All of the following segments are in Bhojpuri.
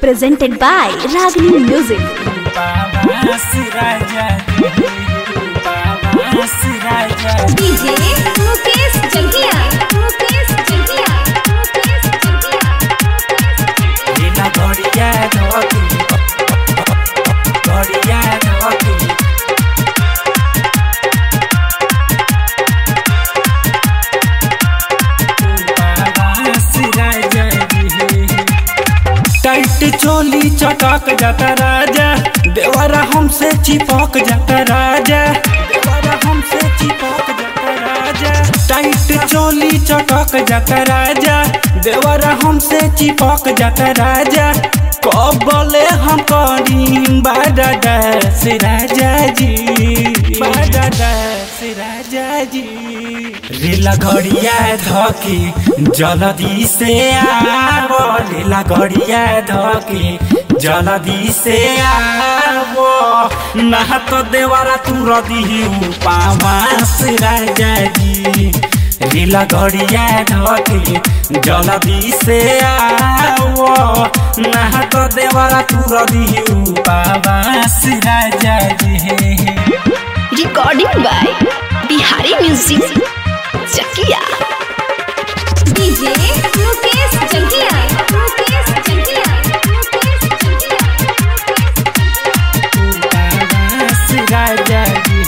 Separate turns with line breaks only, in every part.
presented by Ragini Music. DJ Mukesh Jagdiya.
Tight choli चटक जाता राजा, देवरा हमसे चिपक जाता राजा, देवरा हमसे चिपक जाता राजा। टाइट चोली चटक जाता राजा, देवरा हमसे चिपक जाता राजा। कबले हम करी बाडा दास राजा जी, बाडा दास राजा जी। रेला घड़िया धके जल्दी से आवो, रेला घड़िया धके जल्दी से आवो। ना तो देवरा तू रदी पावास राजा जी। रेला घड़िया धके जल्दी से आवो, ना तो देवरा तू रदी पावास राजा जी।
Recording by Bihari Music. Jagdiya. DJ Mukesh Jagdiya.
राजा जी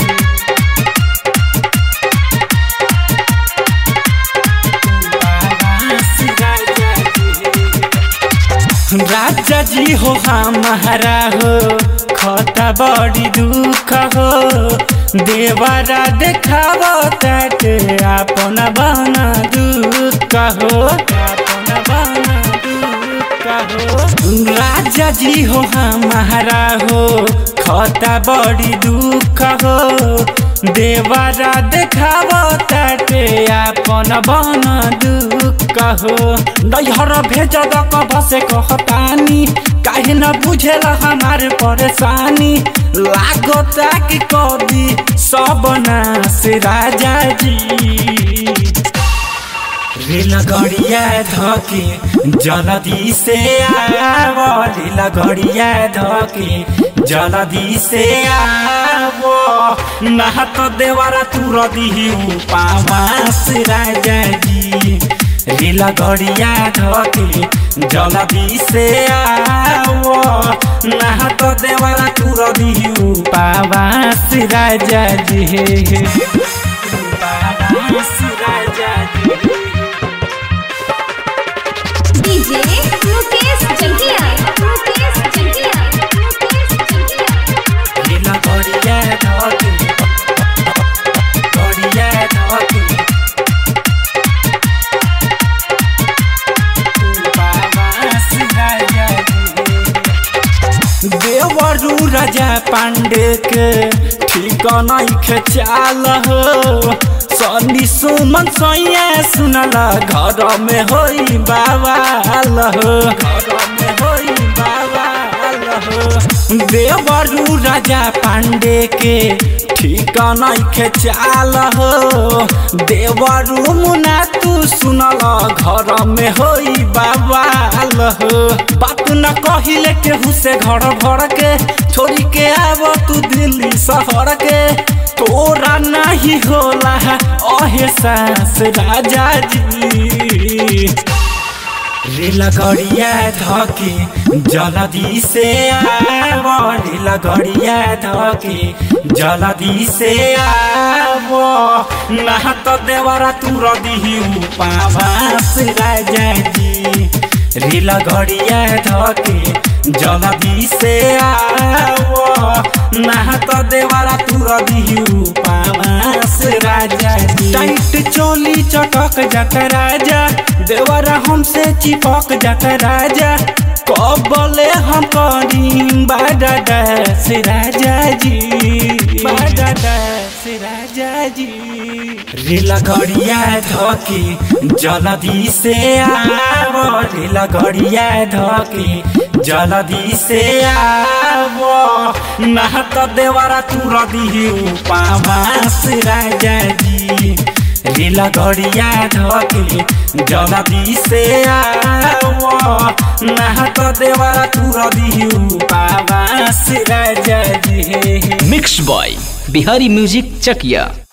राजा जी हो हमारा हो, खता बड़ी दुख हो। देवरा देखावो ताटे अपना बना दुख हो, अपना बना दुख हो। राजा जी हो हमारा हो, खता बड़ी दुख हो। देवरा देखावो ताटे अपना बना दुख हो। नैहर भेज दक बसे कहतानी, काहे न बुझेला हमारे परेशानी। लागता कि कदी सब नास राजा जी। रेला घड़िया धके जल्दी से आवो, रेला घड़िया धके जल्दी से आवो। ना तो देवरा तू रदी पावास राजा जी। रेला घड़िया धके जल्दी से आवो, ना तो देवरा तू रदी पावास राजा जी। पावास राजा जी।
DJ Mukesh Jagdiya.
रेला घड़िया धके घड़िया धके पावास राजा जी। देवरू राजा पांडे के ठीक नइखे चाल हो। सनी सुमन सैया सुनला घर में होई बाबाल हो, घर में होई बाबाल हो। देवरू राजा पांडे के ठीक नइखे चाल हो। देवरू मुना तू सुनला घर में होई बाबाल हो। बात न कहिले केहू से घर भर के, छोड़ी के आवो तू दिल्ली शहर के। तोरा नहीं होला एहसास राजा जी। रेला घड़िया धके जल्दी से आवो, रेला घड़िया धके जल्दी से आवो। ना तो देवरा तू रदी पावास राजा जी। रेला घड़िया धके जल्दी से आवो, ना तो देवरा तू रदी पावास राजा जी। टाइट चोली चटक जाता राजा, देवरा हमसे चिपक जाता राजा। कबले हम करी बाडा दास राजा जी, बाडा दास राजा जी। रेला घड़िया धके जल्दी से आवो, रेला घड़िया धके जल्दी से आवो। ना तो देवरा तू रदी पावास राजा जी। रेला गड़िया धके जल्दी से आओ ना तो देवरा तूर दिहु पावास राजा जी।
मिक्स बॉय बिहारी म्यूजिक चकिया।